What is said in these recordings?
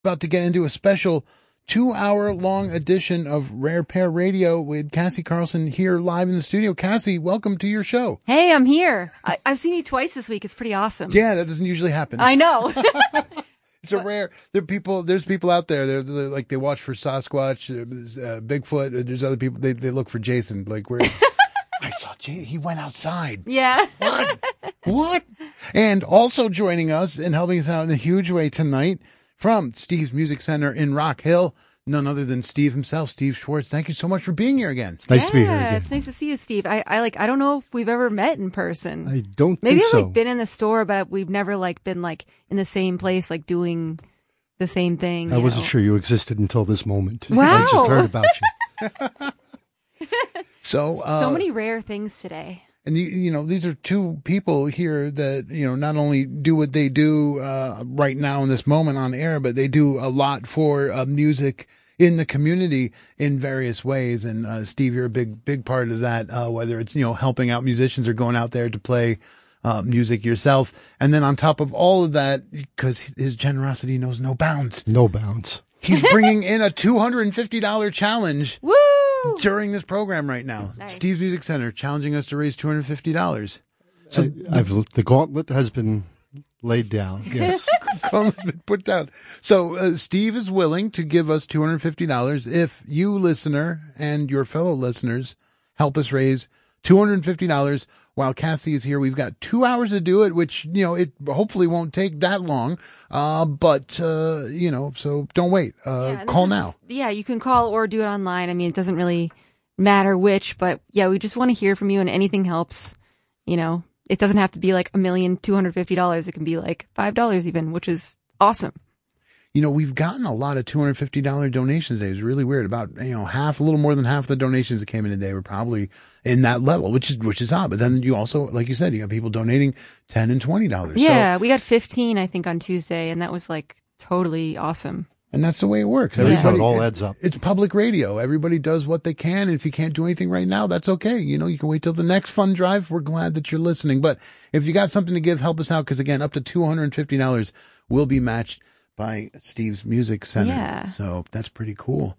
about to get into a special 2-hour-long edition of Rare Pair Radio with Cassie Carlson here live in the studio. Cassie, welcome to your show. Hey, I'm here. I've seen you twice this week. It's pretty awesome. Yeah, that doesn't usually happen. I know. It's a rare. There's people out there. They're like they watch for Sasquatch, Bigfoot. There's other people. They look for Jason. Like where I saw Jason. He went outside. Yeah. What? And also joining us and helping us out in a huge way tonight from Steve's Music Center in Rock Hill, none other than Steve himself, Steve Schwartz. Thank you so much for being here again. It's nice to be here again. It's nice to see you, Steve. I don't know if we've ever met in person. I don't Maybe think so. I've been in the store, but we've never been in the same place, doing the same thing. I wasn't sure you existed until this moment. Wow. I just heard about you. So many rare things today. And these are two people here that, not only do what they do, right now in this moment on air, but they do a lot for, music in the community in various ways. And, Steve, you're a big part of that, whether it's, helping out musicians or going out there to play, music yourself. And then on top of all of that, because his generosity knows no bounds. No bounds. He's bringing in a $250 challenge. Woo! During this program right now. Nice. Steve's Music Center challenging us to raise $250. So the gauntlet has been laid down. Yes. has been put down. So Steve is willing to give us $250 if you, listener, and your fellow listeners help us raise $250 while Cassie is here. We've got 2 hours to do it, which, it hopefully won't take that long. But so don't wait. Call now. Yeah, you can call or do it online. I mean, it doesn't really matter which, but yeah, we just want to hear from you and anything helps. It doesn't have to be $1,250,000. It can be $5 even, which is awesome. We've gotten a lot of $250 donations today. It's really weird. About, half, a little more than half the donations that came in today were probably in that level, which is odd. But then you also, like you said, you got people donating $10 and $20. Yeah, we got 15, I think, on Tuesday, and that was totally awesome. And that's the way it works. That's how it all adds up. It's public radio. Everybody does what they can. And if you can't do anything right now, that's okay. You can wait till the next fund drive. We're glad that you're listening. But if you got something to give, help us out. Because again, up to $250 will be matched by Steve's Music Center. Yeah. So that's pretty cool.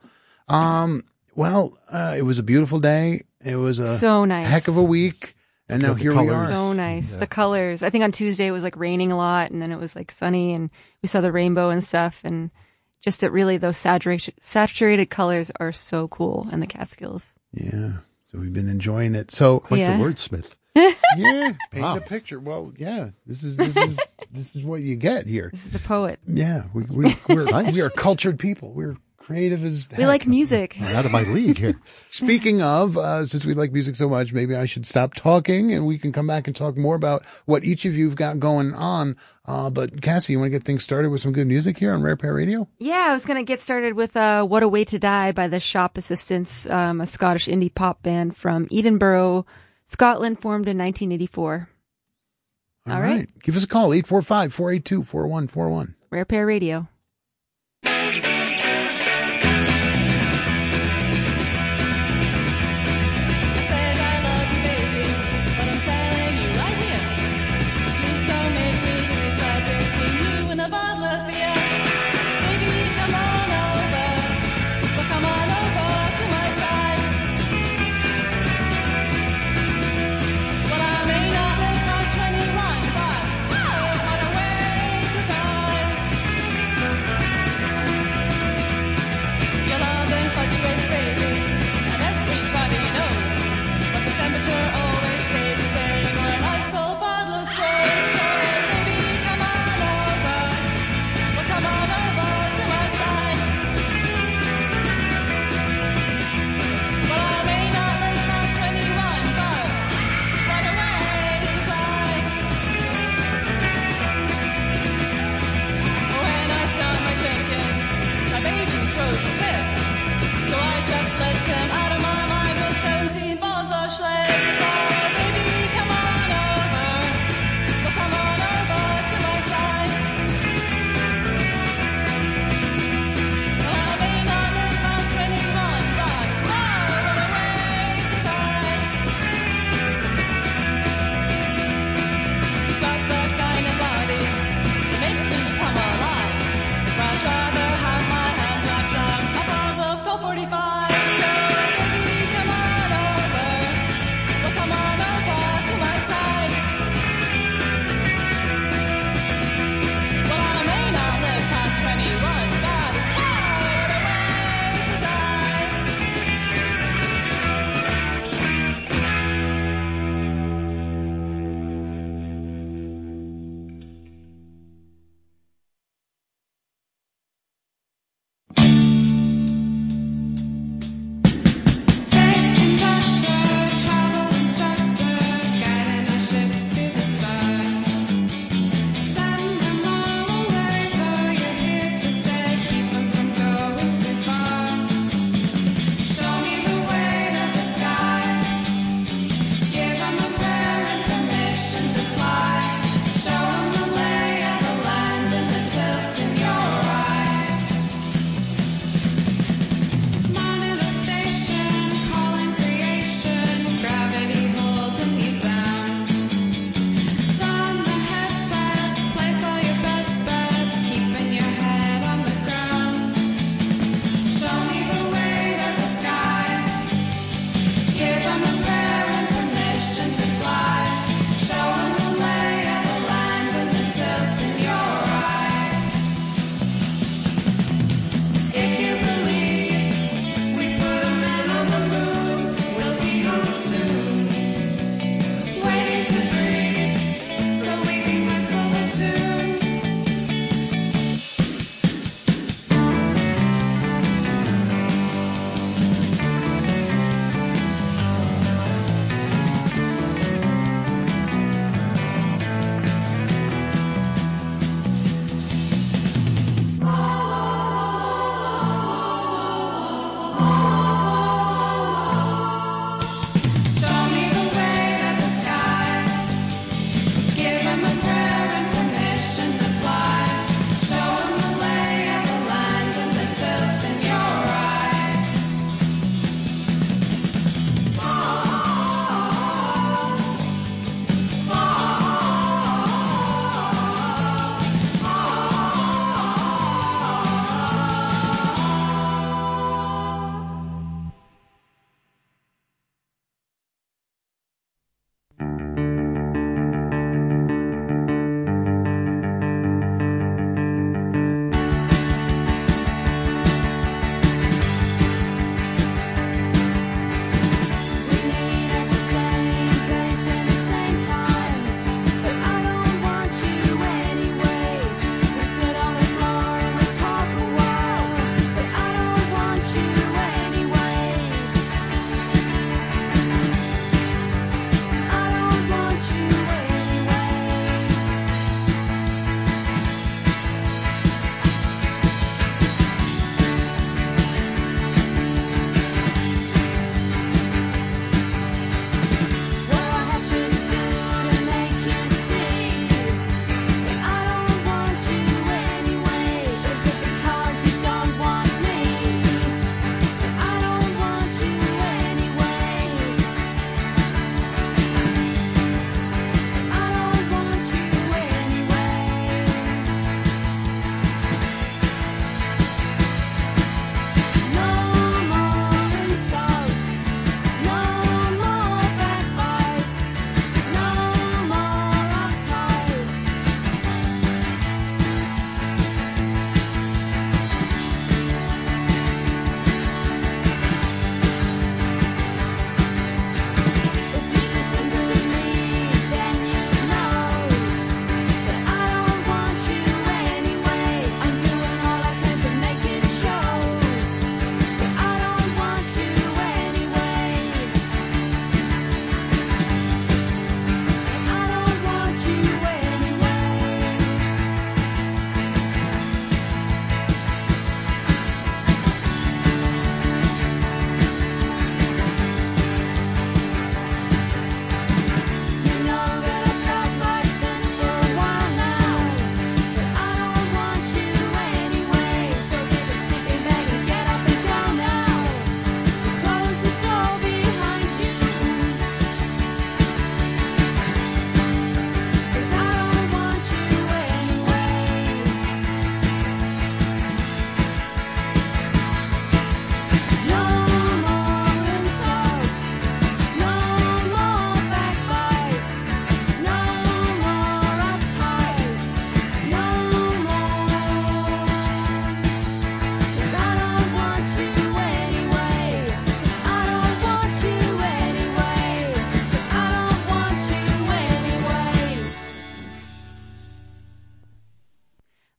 It was a beautiful day. It was a so nice. Heck of a week. And now here we are. So nice. Yeah. The colors. I think on Tuesday it was raining a lot, and then it was sunny, and we saw the rainbow and stuff. And just that really those saturated colors are so cool, and the Catskills. Yeah. So we've been enjoying it. So quite the wordsmith. Yeah, paint a picture. Well, yeah, this is what you get here. This is the poet. Yeah, we are cultured people. We're creative as heck. We like music. I'm out of my league here. Speaking of, since we like music so much, maybe I should stop talking and we can come back and talk more about what each of you've got going on. But Cassie, you want to get things started with some good music here on Rare Pair Radio? Yeah, I was going to get started with What a Way to Die by the Shop Assistants, a Scottish indie pop band from Edinburgh, Scotland, formed in 1984. All right. Give us a call, 845-482-4141. Rare Pair Radio. What a way to die.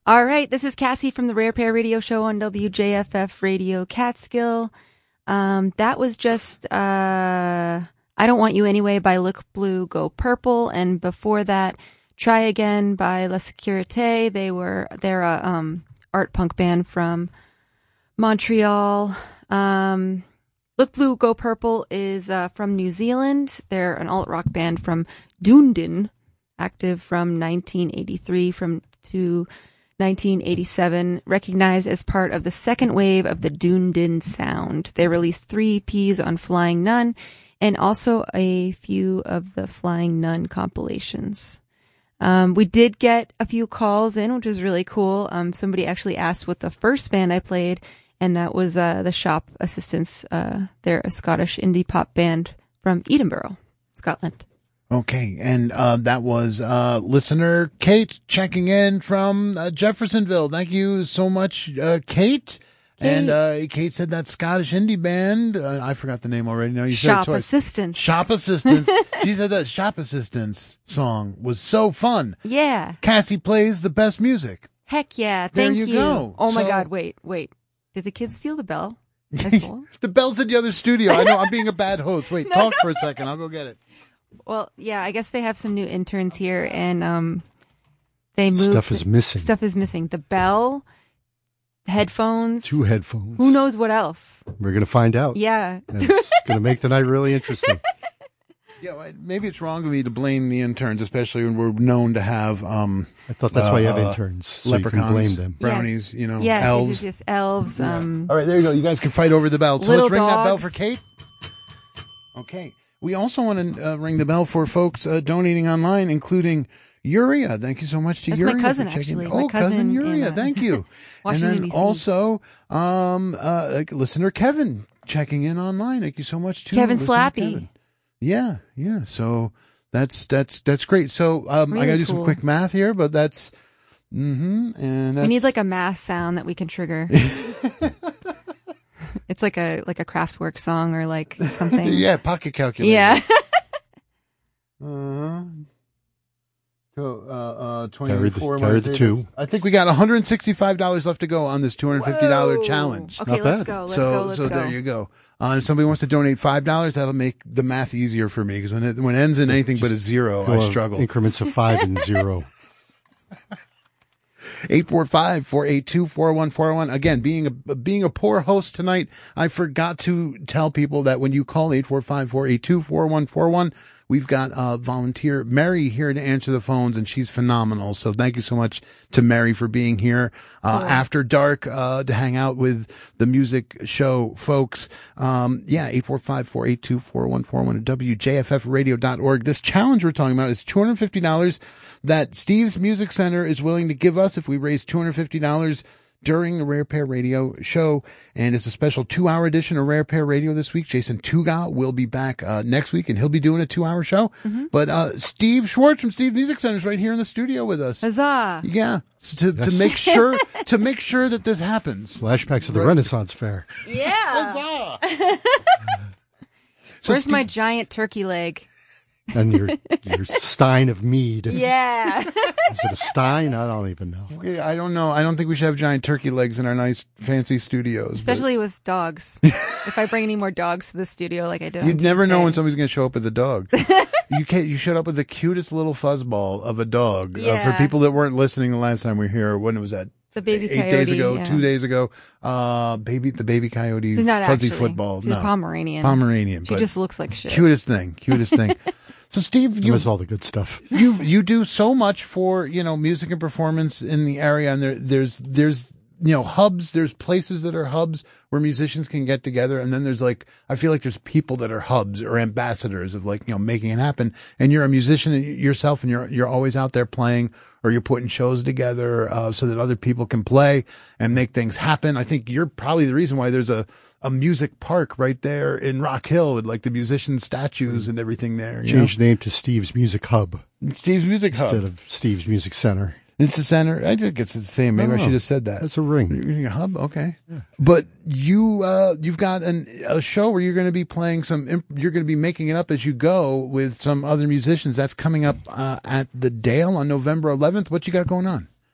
All right, this is Cassie from the Rare Pair Radio Show on WJFF Radio Catskill. That was just I Don't Want You Anyway by Look Blue, Go Purple, and before that, Try Again by La Sécurité. They're a art punk band from Montreal. Look Blue, Go Purple is from New Zealand. They're an alt-rock band from Dunedin, active from 1983 to 1987, recognized as part of the second wave of the Dunedin sound. They released 3 EPs on Flying Nun and also a few of the Flying Nun compilations. We did get a few calls in, which was really cool. Somebody actually asked what the first band I played, and that was the Shop Assistants. They're a Scottish indie pop band from Edinburgh, Scotland. Okay, and that was listener Kate checking in from Jeffersonville. Thank you so much, Kate. And Kate said that Scottish indie band. I forgot the name already. Now you said Shop Assistants. Shop Assistants. She said that Shop Assistants song was so fun. Yeah. Cassie plays the best music. Heck yeah! There Thank you go. Oh my So- God! Wait! Did the kids steal the bell? As well? The bell's in the other studio. I know I'm being a bad host. Wait, talk for a second. I'll go get it. Well, yeah, I guess they have some new interns here, and they moved. Stuff is missing. Stuff is missing. The bell, headphones, 2 headphones. who knows what else? We're going to find out. Yeah. And it's going to make the night really interesting. Yeah, well, maybe it's wrong of me to blame the interns, especially when we're known to have I thought that's why you have interns, so you leprechauns, can blame them. brownies, Yes, elves. Yes, elves. All right, there you go. You guys can fight over the bell. So Little let's ring that bell dogs. for Kate. Okay. We also want to ring the bell for folks donating online, including Yuria. Thank you so much to That's Yuria. my cousin, for checking- actually. Oh, My cousin Yuria. in, Thank you. And Washington, then D.C. also listener Kevin checking in online. Thank you so much to Kevin listener Slappy. Kevin. Yeah. So that's great. So I Really gotta do some cool. quick math here, but that's and that's, We need like a math sound that we can trigger. It's like a Kraftwerk song or like something. yeah, pocket calculator. Yeah. 24 carry the 2. I think we got $165 left to go on this $250 challenge. Okay, Not let's bad. go. Let's So go. there you go. If somebody wants to donate $5, that'll make the math easier for me because when it ends in anything but a zero, Go I on struggle. Increments of 5 and 0. 845-482-4141. Again, being a poor host tonight, I forgot to tell people that when you call 845-482-4141, we've got volunteer Mary here to answer the phones, and she's phenomenal. So thank you so much to Mary for being here after dark to hang out with the music show folks. 845-482-4141 at WJFFradio.org. This challenge we're talking about is $250 that Steve's Music Center is willing to give us if we raise $250 during the Rare Pair Radio show. And it's a special 2-hour edition of Rare Pair Radio this week. Jason Tuga will be back next week, and he'll be doing a 2-hour show. Mm-hmm. But Steve Schwartz from Steve's Music Center is right here in the studio with us. Huzzah. Yeah, so to make sure that this happens. Flashbacks of the Renaissance Fair. Yeah. So Where's Steve- my giant turkey leg? And your stein of mead. Yeah. Is it a stein? I don't even know. Okay, I don't know. I don't think we should have giant turkey legs in our nice fancy studios. but Especially with dogs. If I bring any more dogs to the studio like I did on you'd never know Tuesday. when somebody's going to show up with a dog. You showed up with the cutest little fuzzball of a dog. For Yeah. people that weren't listening the last time we were here, when was that? The baby 8 coyote. days ago, yeah. 2 days ago. The baby coyote, She's not fuzzy actually. football. She's No, a Pomeranian. Pomeranian. She but just looks like shit. cutest thing. So Steve, I miss all the good stuff. you do so much for music and performance in the area, and there's hubs, there's places that are hubs where musicians can get together, and then there's I feel like there's people that are hubs or ambassadors of making it happen. And you're a musician yourself, and you're always out there playing, or you're putting shows together so that other people can play and make things happen. I think you're probably the reason why there's a music park right there in Rock Hill with the musician statues and everything there. Changed the name to Steve's Music Hub Steve's Music Hub. instead of Steve's Music Center. It's a center. I think it's the same. Maybe I should have said that. That's a ring. You're a hub, okay. Yeah. But you've got a show where you're going to be playing you're going to be making it up as you go with some other musicians. That's coming up at the Dale on November 11th. What you got going on?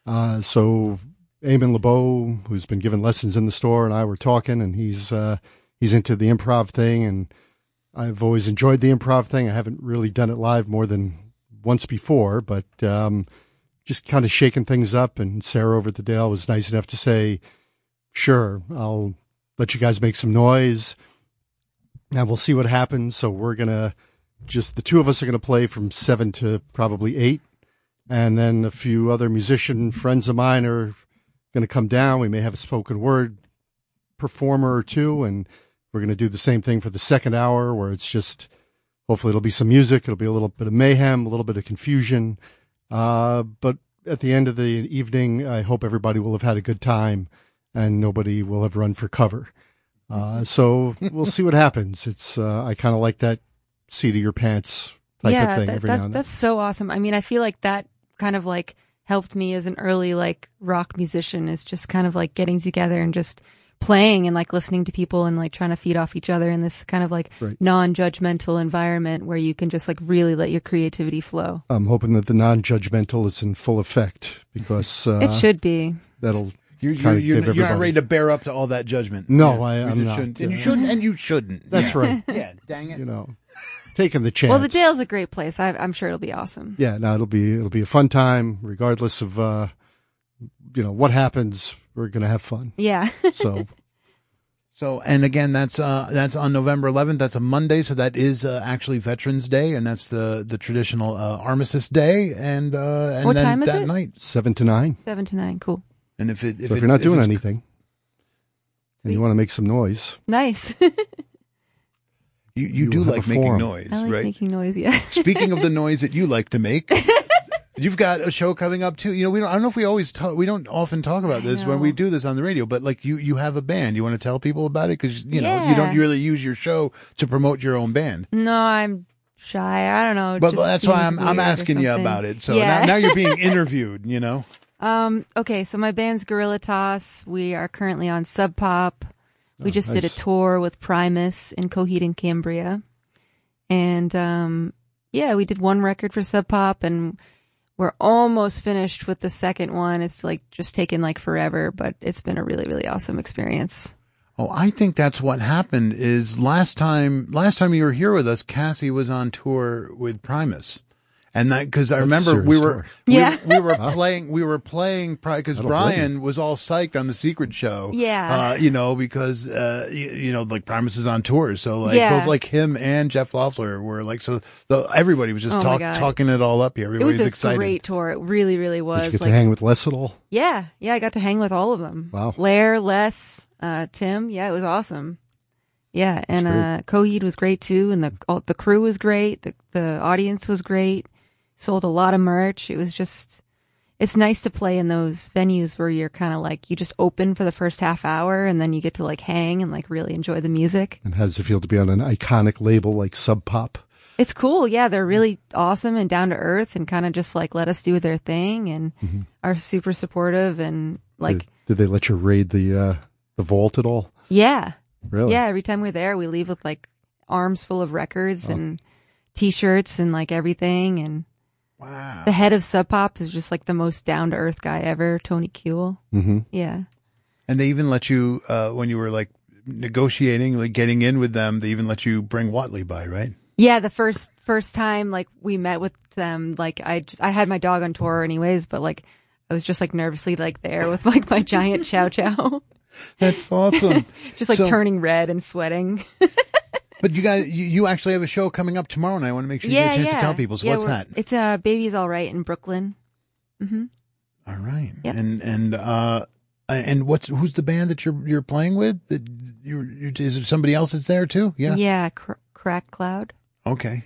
So Eamon LeBeau, who's been given lessons in the store, and I were talking, and he's into the improv thing, and I've always enjoyed the improv thing. I haven't really done it live more than once before, but just kind of shaking things up. And Sarah over at the Dale was nice enough to say, sure, I'll let you guys make some noise, and we'll see what happens. So we're going to the two of us are going to play from 7 to probably 8. And then a few other musician friends of mine are going to come down. We may have a spoken word performer or two, and we're going to do the same thing for the second hour, where it's just, hopefully it'll be some music. It'll be a little bit of mayhem, a little bit of confusion. But at the end of the evening, I hope everybody will have had a good time and nobody will have run for cover. So we'll see what happens. It's, I kind of like that seat of your pants type of thing every now and then. That's so awesome. I mean, I feel like that kind of like helped me as an early like rock musician, is just kind of like getting together and just playing and like listening to people and like trying to feed off each other in this kind of like non-judgmental environment where you can just like really let your creativity flow. I'm hoping that the non-judgmental is in full effect, because it should be. That'll You're not ready to bear up to all that judgment. No, I'm not. And you shouldn't, and you shouldn't. That's right. Yeah, dang it. Taking the chance. Well, the Dale's a great place. I'm sure it'll be awesome. Yeah, no, it'll be a fun time, regardless of what happens. We're gonna have fun. Yeah. So, and again, that's on November 11th. That's a Monday, so that is actually Veterans Day, and that's the traditional Armistice Day. And what then time is that it? night, 7 to 9. 7 to 9. Cool. And if you're not doing anything, and you want to make some noise, nice. you do like making noise, I like right? making noise, yeah. Speaking of the noise that you like to make, you've got a show coming up too. I don't know if we don't often talk about this when we do this on the radio, but like you have a band. You want to tell people about it? Because you don't really use your show to promote your own band. No, I'm shy. I don't know. But that's why I'm asking you about it. So now you're being interviewed, Okay, so my band's Gorilla Toss. We are currently on Sub Pop. We just did a nice. tour with Primus in Coheed and Cambria. And we did one record for Sub Pop, and we're almost finished with the second one. It's like just taken like forever, but it's been a really, really awesome experience. Oh, I think that's what happened is last time you were here with us, Cassie was on tour with Primus. And that, cause I remember we were playing because Brian was all psyched on the Secret Show. Yeah. Because, like Primus is on tour. So both like him and Jeff Loeffler were like, everybody was just talking it all up here. Everybody was excited. It was a great tour. It really, really was. Did you get to hang with Les at all? Yeah. Yeah. I got to hang with all of them. Wow. Lair, Les, Tim. Yeah. It was awesome. Yeah. And, Coheed was great too. And the crew was great. The audience was great. Sold a lot of merch. It was just, it's nice to play in those venues where you're kind of like, you just open for the first half hour and then you get to like hang and like really enjoy the music. And how does it feel to be on an iconic label like Sub Pop? It's cool. Yeah. They're really awesome and down to earth and kind of just like let us do their thing and are super supportive and like. Did they let you raid the vault at all? Yeah. Really? Yeah. Every time we're there, we leave with like arms full of records and t-shirts and like everything. And wow. The head of Sub Pop is just like the most down to earth guy ever, Tony Kuehl. Mm-hmm. Yeah. And they even let you, when you were like negotiating, like getting in with them, they even let you bring Watley by, right? Yeah. The first time like we met with them, like I had my dog on tour anyways, but like I was just like nervously like there with like my giant chow chow. That's awesome. Just like turning red and sweating. But you guys, you actually have a show coming up tomorrow, and I want to make sure you get a chance to tell people. So what's that? It's Baby's All Right in Brooklyn. Mm-hmm. All right. Yep. And who's the band that you're playing with? That is it somebody else that's there too? Yeah. Yeah. Crack Cloud. Okay.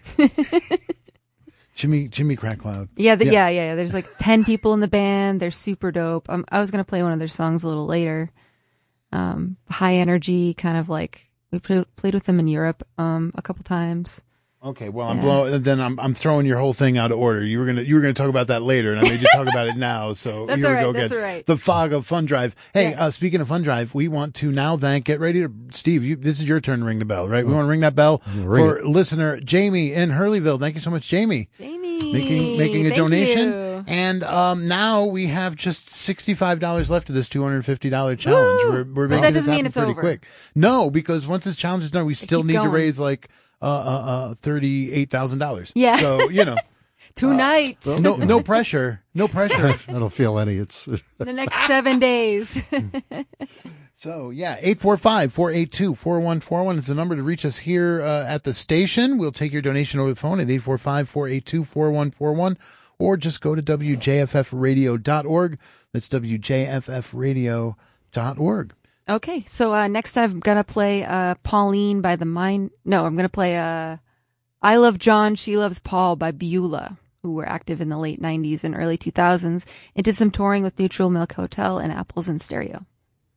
Jimmy Crack Cloud. Yeah. There's like 10 people in the band. They're super dope. I was gonna play one of their songs a little later. High energy, kind of like. We played with them in Europe a couple times. Okay, well, I'm throwing your whole thing out of order. You were gonna talk about that later, and I made you talk about it now. So that's here all we right. go That's again. all right. The Fog of Fun Drive. Hey, speaking of Fun Drive, we want to now get ready to Steve. This is your turn to ring the bell, right? We want to ring that bell for listener Jamie in Hurleyville. Thank you so much, Jamie. Jamie making a donation. And now we have just $65 left of this $250 challenge. Woo! We're But making that this doesn't mean happen it's pretty over. quick. No, because once this challenge is done, we still keep need to going. raise like $38,000. Yeah. So, you know. 2 nights. No pressure. No pressure. I don't feel any. It's The next 7 days. So, yeah, 845-482-4141 is the number to reach us here at the station. We'll take your donation over the phone at 845-482-4141, or just go to WJFFradio.org. That's WJFFradio.org. Okay, so next I'm going to play Pauline by the Mind. No, I'm going to play I Love John, She Loves Paul by Beulah, who were active in the late 90s and early 2000s, and did some touring with Neutral Milk Hotel and Apples in Stereo.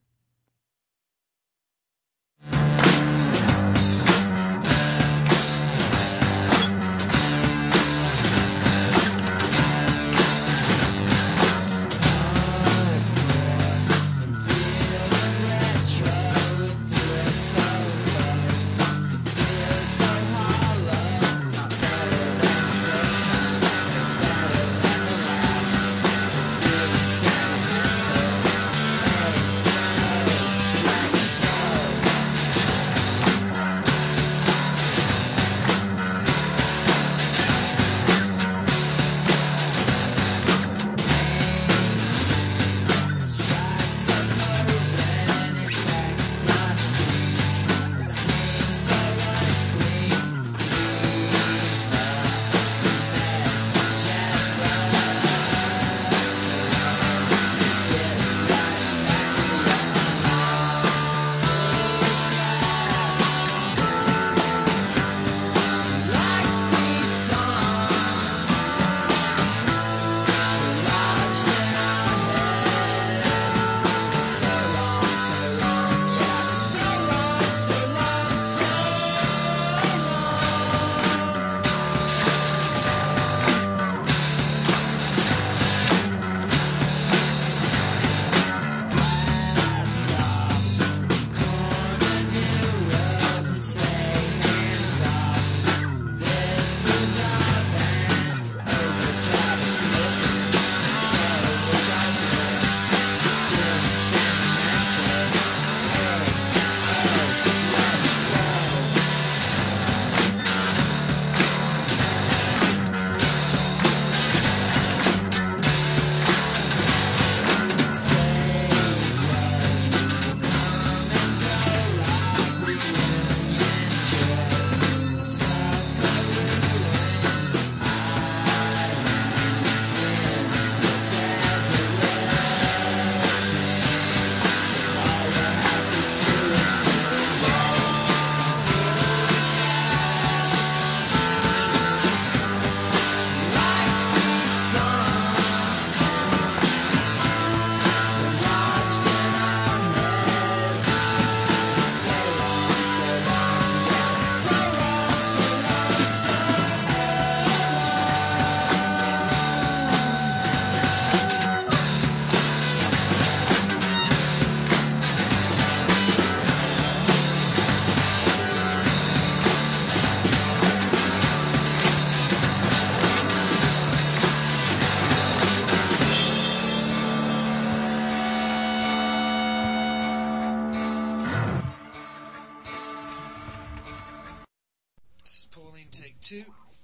Take 2.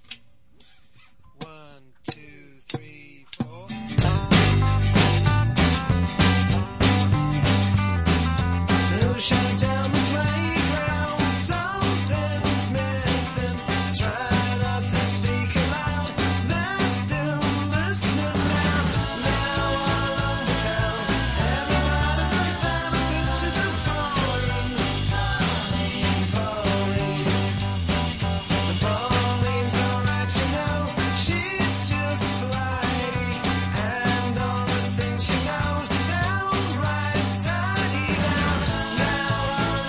1, 2, 3, 4. No shut down the playground. Something's missing. Try not to speak aloud. They're still listening now. Now all over town. Everybody's on sound. Pictures of Pauline. Pauline's alright, you know. She's just flighty, and all the things she knows downright tidy. Now all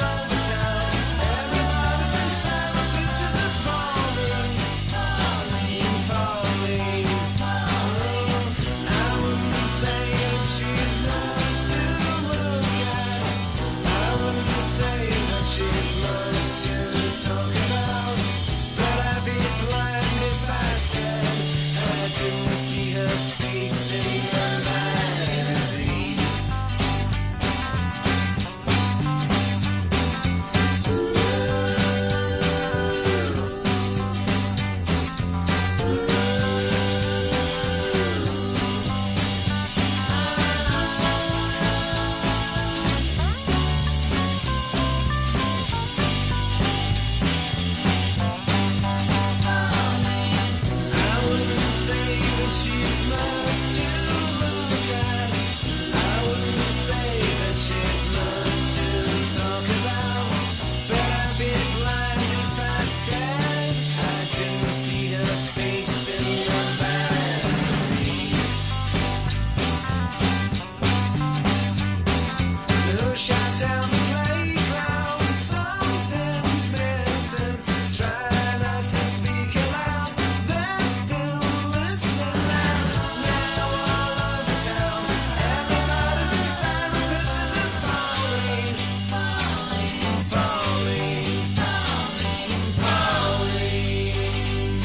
down the playground, something's missing. Try not to speak aloud, they're still listening loud. Now all over town, everybody's inside with pictures of Pauline, Pauline, Pauline, Pauline, Pauline.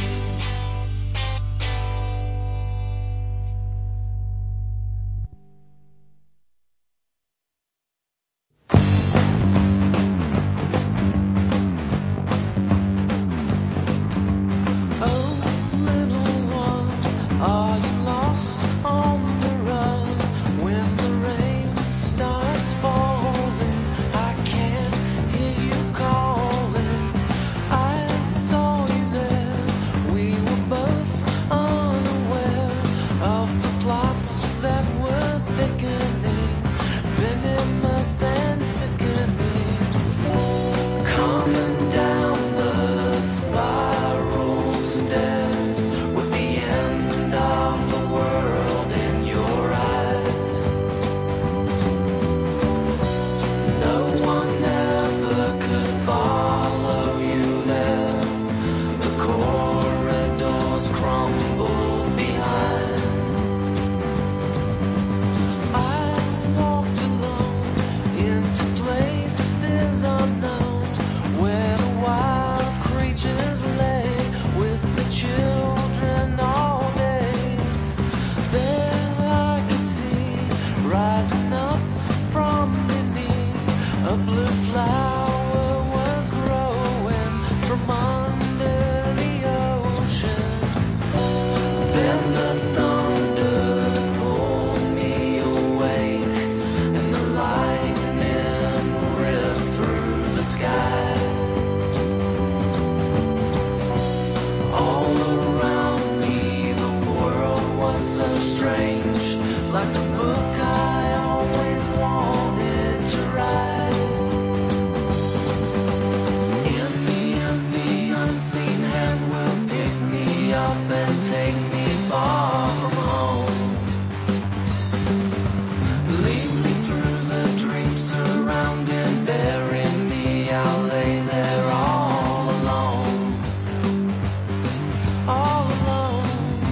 Oh, little one, are you lost on the run? When the rain starts falling, I can't hear you calling. I saw you there, we were both unaware of the plots that were thickening, venomous and sickening. Coming down the spiral stairs with the end of the world in your eyes. No one ever could follow you there. The corridors crumble behind. I walked alone into places unknown, where the wild creatures lay with the children all day. There I could see, rising up from beneath, a blue flower was growing from under the ocean. Then the thunder pulled me awake, and the lightning ripped through the sky. All around me the world was so strange, like the book I always wanted to write. In the unseen hand will pick me up and take me far from home. Lead me through the dreams surrounding, bury me, I'll lay there all alone. All alone.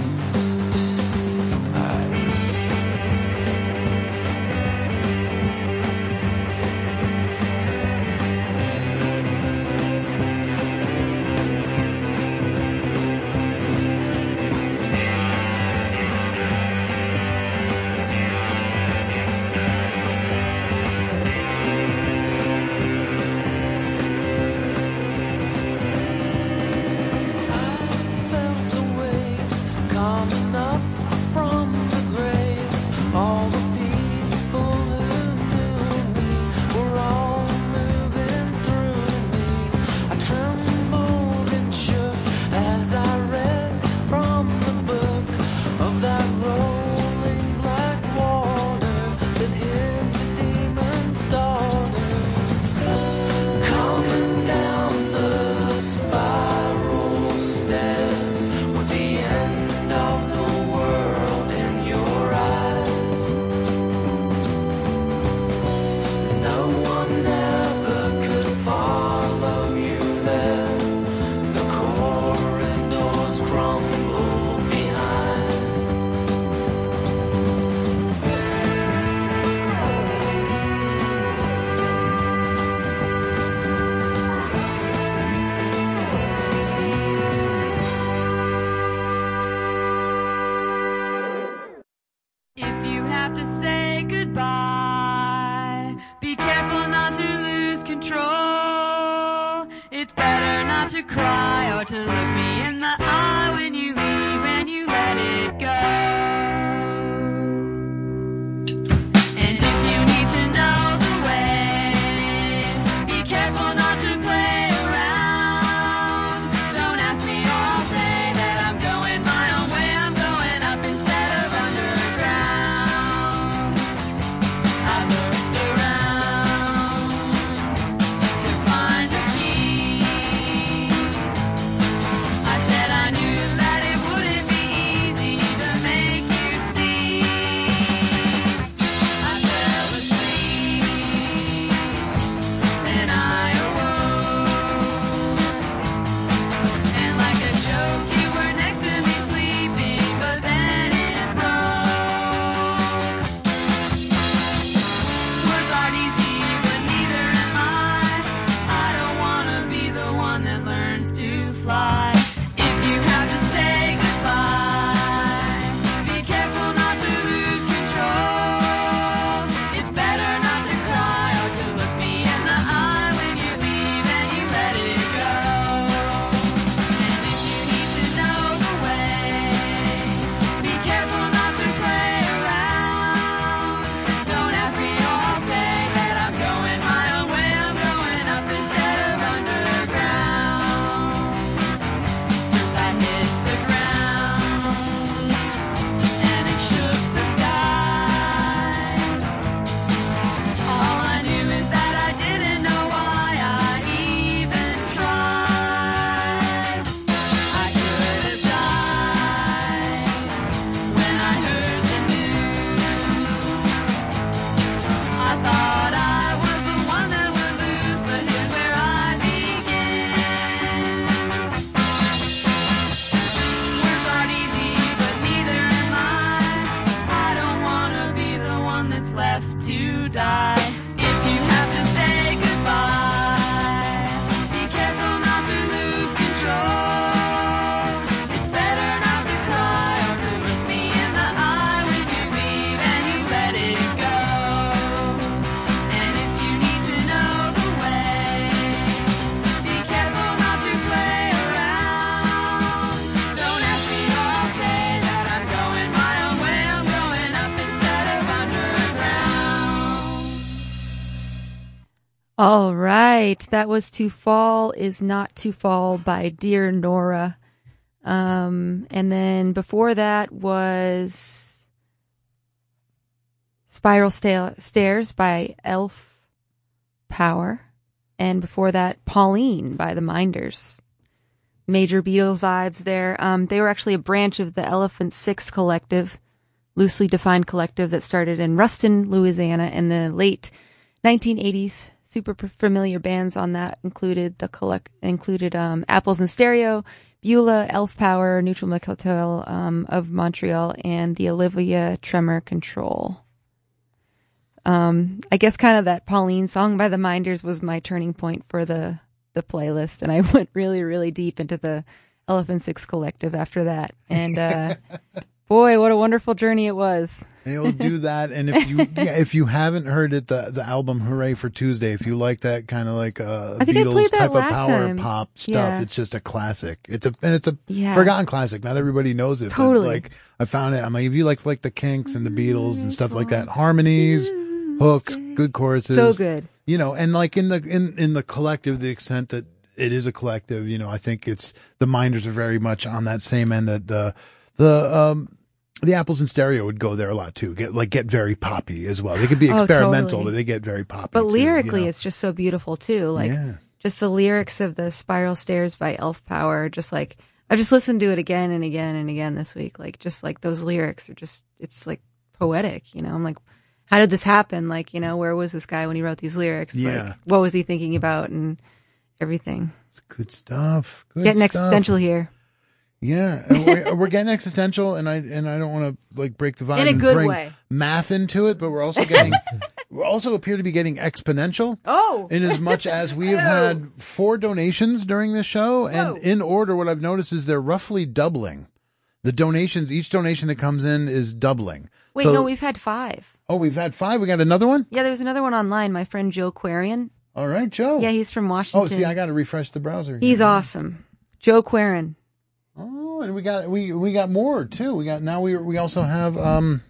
to cry or to look me in the eye when you leave and you let it go. And if you need to know the way, be careful not to play around. Don't ask me or I'll say that I'm going my own way. I'm going up instead of underground. I looked around to find a key. I said I knew that it wouldn't be easy to make you All right. That was To Fall Is Not To Fall by Dear Nora. And then before that was Spiral Stairs by Elf Power. And before that, Pauline by the Minders. Major Beatles vibes there. They were actually a branch of the Elephant Six Collective, loosely defined collective that started in Ruston, Louisiana in the late 1980s. Super familiar bands on that included Apples in Stereo, Beulah, Elf Power, Neutral Milk Hotel of Montreal, and the Olivia Tremor Control. I guess kind of that Pauline song by the Minders was my turning point for the playlist, and I went really, really deep into the Elephant Six Collective after that. And boy, what a wonderful journey it was. And we'll do that. And if you haven't heard it, the album Hooray for Tuesday, if you like that kind of like I think I Beatles played that type of last power time. pop stuff, Yeah. it's just a classic. It's a Yeah. forgotten classic. Not everybody knows it. Totally. But like I found it. I'm like, if you like the Kinks and the Beatles and stuff like that, harmonies, hooks, good choruses, So good. You know, and like in the collective, the extent that it is a collective, you know, I think it's the Minders are very much on that same end that the Apples in Stereo would go there a lot too. Get very poppy as well. They could be Oh, experimental, totally. but they get very poppy. But too, lyrically, you know? it's just so beautiful too. Like Yeah. just the lyrics of the Spiral Stairs by Elf Power. Just like I've just listened to it again and again and again this week. Like just like those lyrics are just, it's like poetic. You know, I'm like, how did this happen? Like, you know, where was this guy when he wrote these lyrics? Yeah. Like, what was he thinking about and everything? It's good stuff. Good Getting stuff. existential here. Yeah, and we're getting existential, and I don't want to like break the vibe In a and good bring way. math into it, but we're also getting we also appear to be getting exponential. Oh, In as much as we have had 4 donations during this show, and Whoa. in order, what I've noticed is they're roughly doubling. The donations, each donation that comes in is doubling. wait, So- no, we've had 5. Oh, we've had 5. We got another one? Yeah, there was another one online. My friend Joe Quarian. All right, Joe. Yeah, he's from Oh, Washington. see, I got to refresh the browser. He's awesome. Joe Quarian. Oh, and we got more too. We also have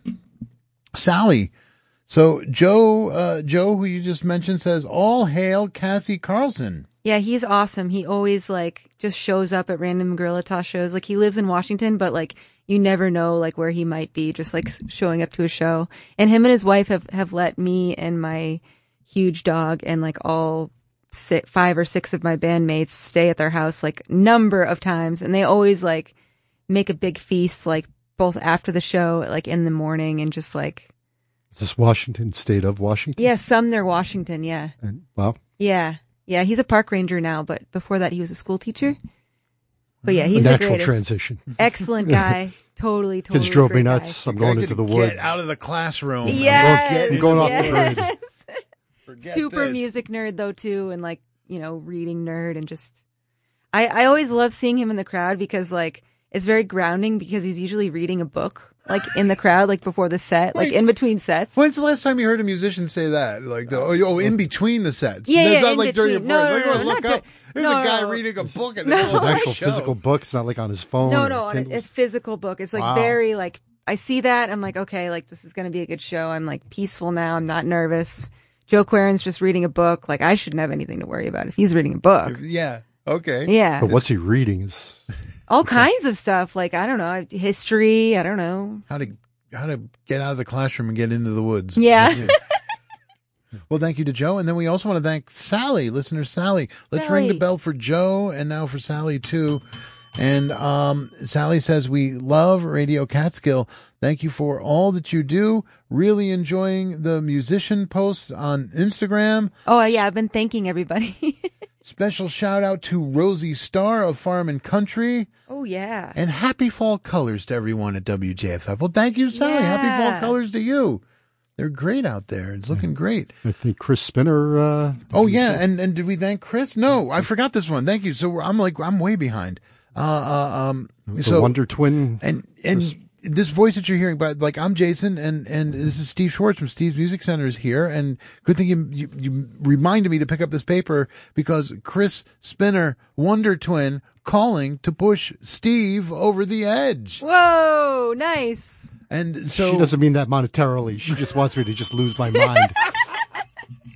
Sally. So Joe, who you just mentioned, says, "All hail Cassie Carlson." Yeah, he's awesome. He always like just shows up at random Gorilla Toss shows. Like he lives in Washington, but like you never know like where he might be just like showing up to a show. And him and his wife have let me and my huge dog and like all 5 or 6 of my bandmates stay at their house like number of times, and they always like make a big feast like both after the show, like in the morning, and just like Is this Washington, state of Washington? yeah, Sumner, Washington, yeah. And, wow. Yeah. Yeah, he's a park ranger now, but before that he was a school teacher. But yeah, he's a the natural greatest. transition. Excellent guy. Totally Kids drove me great nuts. guy. I'm going into the woods. Get out of the classroom. Yes, I'm going off the yes. Forget Super this. music nerd though too, and like, you know, reading nerd, and just I always love seeing him in the crowd because like it's very grounding because he's usually reading a book like in the crowd, like before the set, like Wait, in between sets. When's the last time you heard a musician say that? Like, in between the sets. Yeah, There's yeah, not in like during your between. No, break. no, Like, no, look not up. There's no, a guy no. reading a book in No. the It's middle an of the actual show. physical book. It's not like on his phone. No, or no, Kindle. it's physical book. It's like Wow. very like I see that, I'm like, okay, like this is gonna be a good show. I'm like peaceful now. I'm not nervous. Joe Quarian's just reading a book. Like I shouldn't have anything to worry about if he's reading a book. Yeah. Okay. Yeah, But what's he reading? Is all kinds of stuff. Like I don't know, history. I don't know. How to get out of the classroom and get into the woods. Yeah. Well, thank you to Joe. And then we also want to thank Sally, listener Sally. Let's Sally. ring the bell for Joe and now for Sally too. And Sally says, we love Radio Catskill. Thank you for all that you do. Really enjoying the musician posts on Instagram. Oh yeah, I've been thanking everybody. Special shout out to Rosie Starr of Farm and Country. Oh yeah. And happy fall colors to everyone at WJFF. Well, thank you, Sally. Happy fall Yeah. colors to you. They're great out there. It's looking great. I think Chris Spinner. Oh yeah, and did we thank Chris? No, I forgot this one. Thank you. So I'm way behind. the So Wonder Twin. and this voice that you're hearing, but like I'm Jason, and this is Steve Schwartz from Steve's Music Center is here, and good thing you reminded me to pick up this paper because Chris Spinner, Wonder Twin, calling to push Steve over the edge, Whoa, nice. and so She doesn't mean that monetarily. She just wants me to just lose my mind.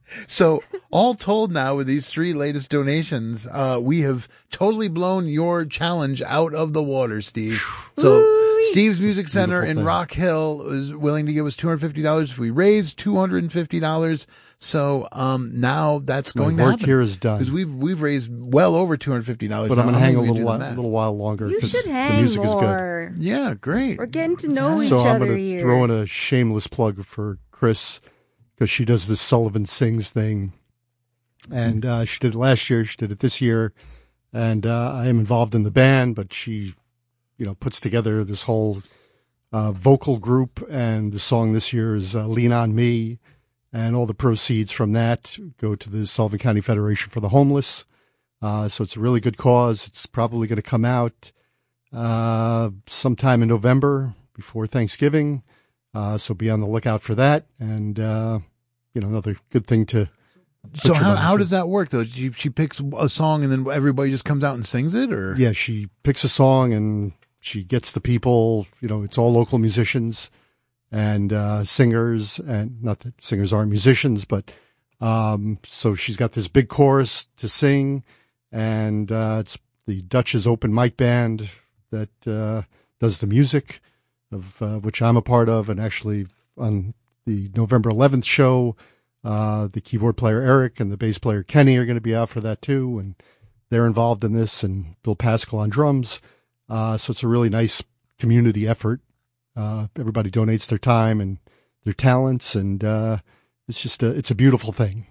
So all told now with these 3 latest donations, we have totally blown your challenge out of the water, Steve. So Steve's Music Center in thing. Rock Hill is willing to give us $250 if we raise $250. So now that's going to work happen. here is done. Because we've raised well over $250. But I'm going to hang a do the little math. while longer You because should the hang music is good. more. Yeah, great. We're getting to know each So I'm other going to here. throw in a shameless plug for Chris because she does this Sullivan Sings thing. And she did it last year. She did it this year. And I am involved in the band, but she, puts together this whole vocal group. And the song this year is Lean on Me. And all the proceeds from that go to the Sullivan County Federation for the Homeless. So it's a really good cause. It's probably going to come out sometime in November before Thanksgiving. So be on the lookout for that. And, another good thing to. So how does that work though? She picks a song and then everybody just comes out and sings it, or? Yeah, she picks a song and she gets the people, it's all local musicians and singers, and not that singers aren't musicians, but so she's got this big chorus to sing, and it's the Dutch's Open Mic Band that does the music, of which I'm a part of, and actually on the November 11th show, the keyboard player Eric and the bass player Kenny are going to be out for that too, and they're involved in this, and Bill Pascal on drums. So it's a really nice community effort. Everybody donates their time and their talents, and it's just it's a beautiful thing.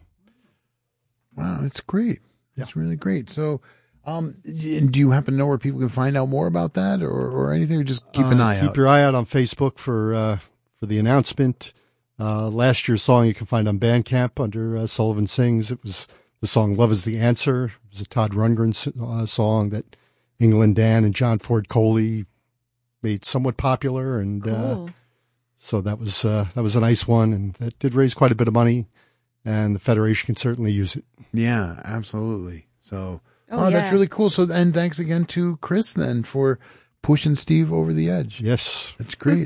Wow, it's great. It's really great. So, do you happen to know where people can find out more about that, or anything? Or just keep an eye out. Keep your eye out on Facebook for the announcement. Last year's song you can find on Bandcamp under Sullivan Sings. It was the song "Love Is the Answer." It was a Todd Rundgren song that England Dan and John Ford Coley made somewhat popular, and Cool. so that was a nice one, and that did raise quite a bit of money, and the Federation can certainly use it. Yeah, absolutely. So, Oh, that's yeah. really cool. So, and thanks again to Chris then for pushing Steve over the edge. Yes. That's great.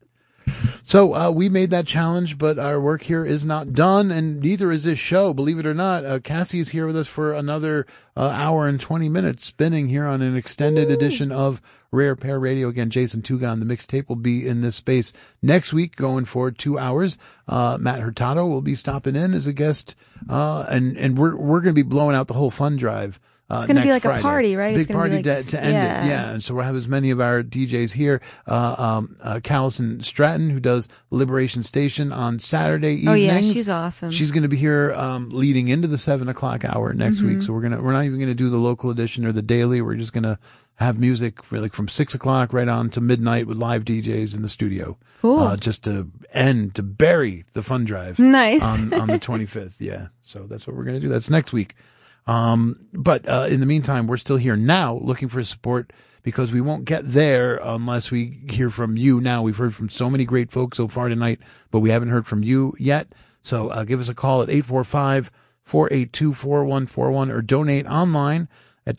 So we made that challenge, but our work here is not done, and neither is this show. Believe it or not, Cassie is here with us for another hour and 20 minutes spinning here on an extended edition of Rare Pair Radio. Again, Jason Tugan, the mixtape, will be in this space next week, going for 2 hours. Matt Hurtado will be stopping in as a guest, and we're going to be blowing out the whole fund drive. It's going to be next like Friday. a party, right? Big It's gonna party be like, to end it. Yeah. And so we'll have as many of our DJs here. Callison Stratton, who does Liberation Station on Saturday evenings. Oh yeah, she's awesome. She's going to be here, leading into the 7:00 hour next week. So we're not even going to do the local edition or the daily. We're just going to have music for like from 6:00 right on to midnight with live DJs in the studio. Cool. Just to bury the fun drive. Nice. On the 25th. Yeah. So that's what we're going to do. That's next week. But in the meantime, we're still here now looking for support, because we won't get there unless we hear from you now. We've heard from so many great folks so far tonight, but we haven't heard from you yet. So give us a call at 845-482-4141 or donate online at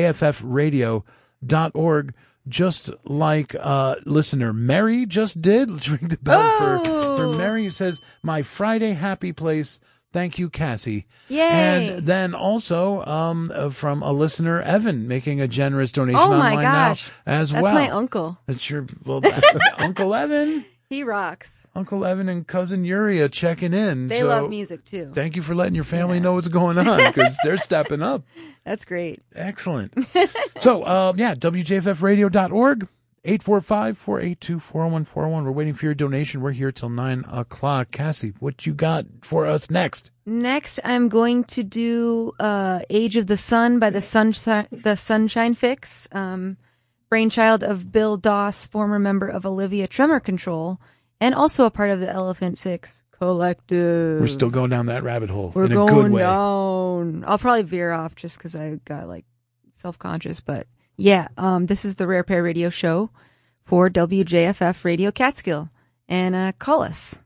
wjffradio.org. Just like listener Mary just did. Let's ring the bell for Mary, who says, "My Friday happy place. Thank you, Cassie." Yay. And then also from a listener, Evan, making a generous donation Oh my online gosh. now as That's well. my uncle. That's your Uncle Evan. He rocks. Uncle Evan and cousin Yuria checking in. They So love music too. Thank you for letting your family know what's going on, because they're stepping up. That's great. Excellent. So, WJFFradio.org, 845-482-4141. We're waiting for your donation. We're here till 9:00. Cassie, what you got for us next? Next, I'm going to do "Age of the Sun" by the Sunshine Fix, brainchild of Bill Doss, former member of Olivia Tremor Control, and also a part of the Elephant Six Collective. We're still going down that rabbit hole We're in a going good way. down. I'll probably veer off just because I got like self-conscious, but yeah, this is the Rare Pair Radio Show for WJFF Radio Catskill, and call us.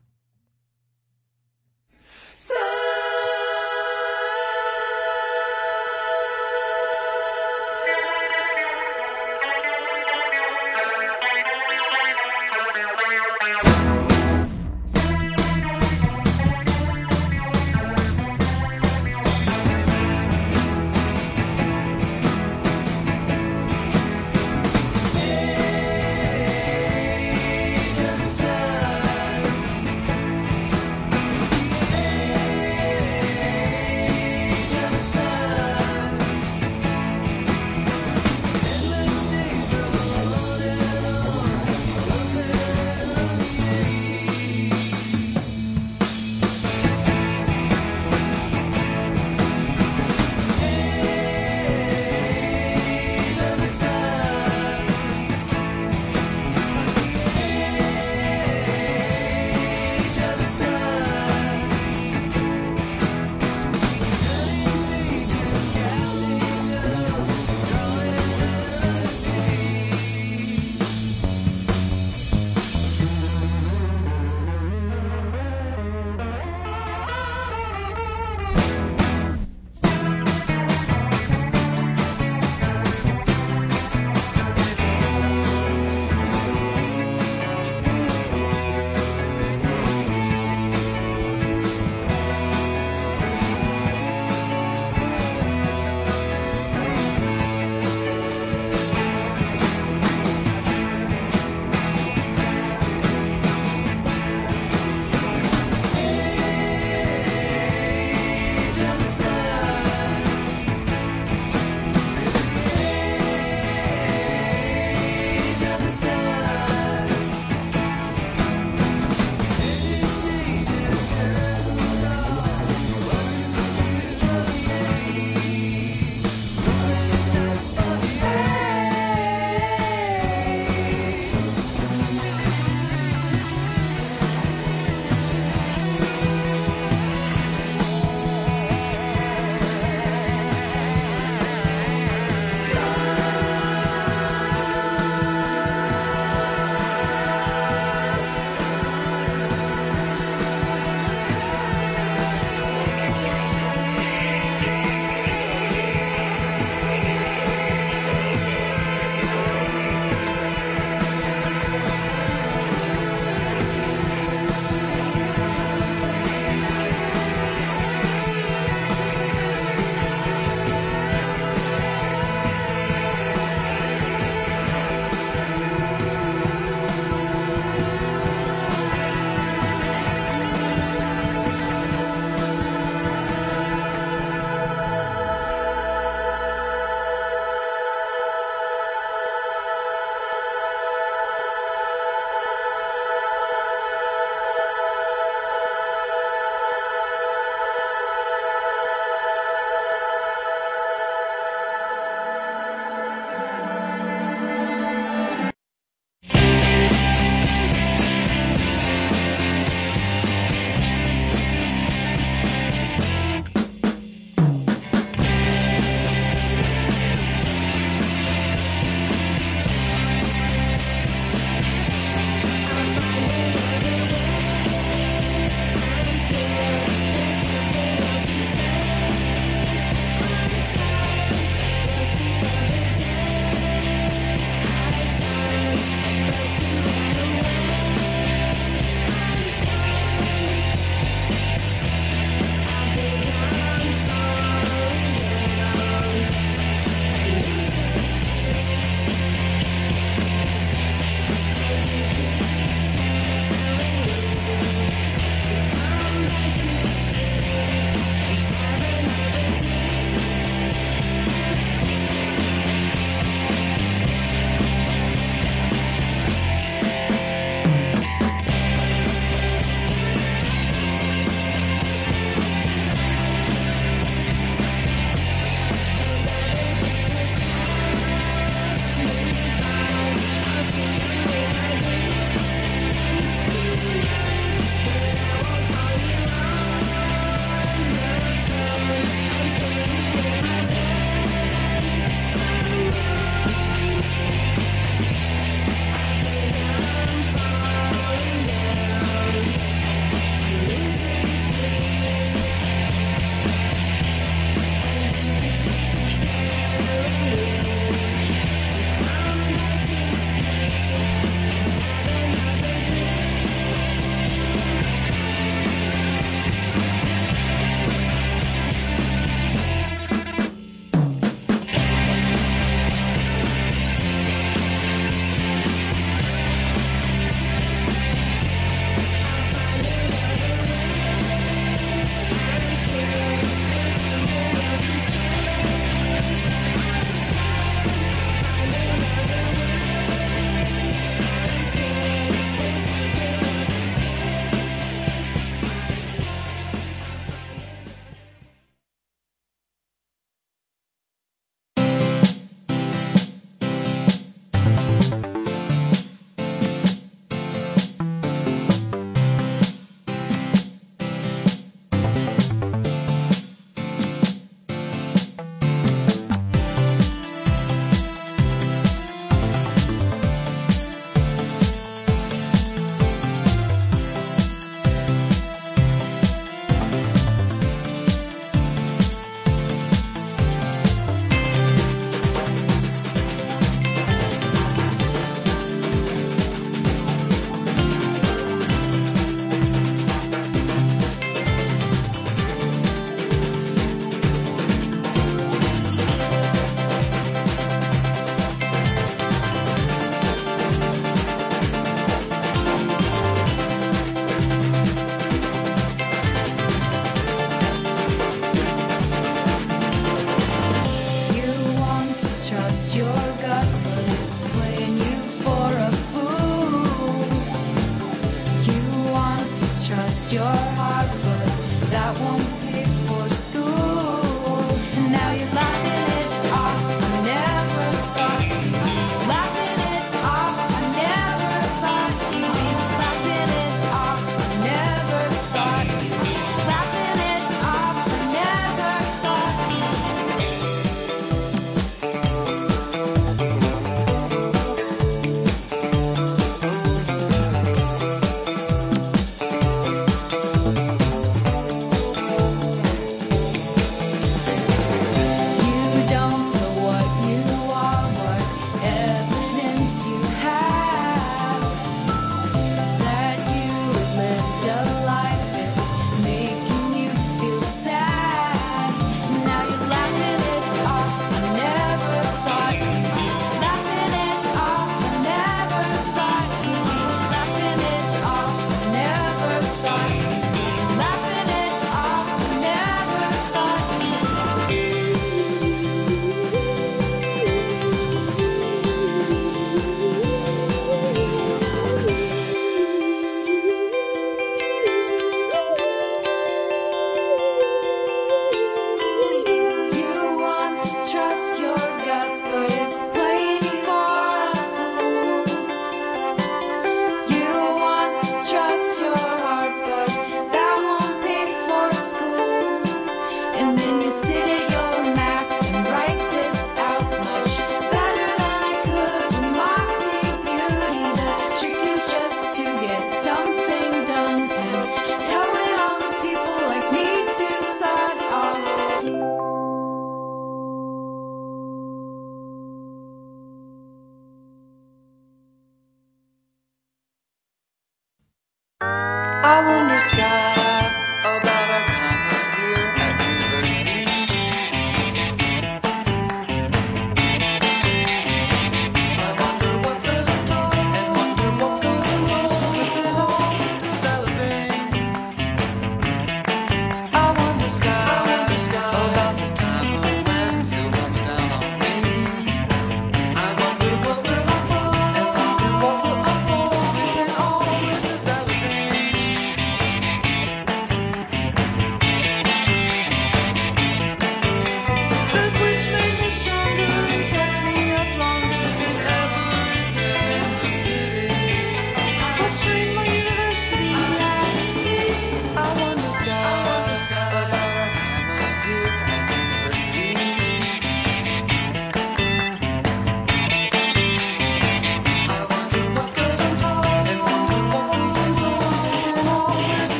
the sky.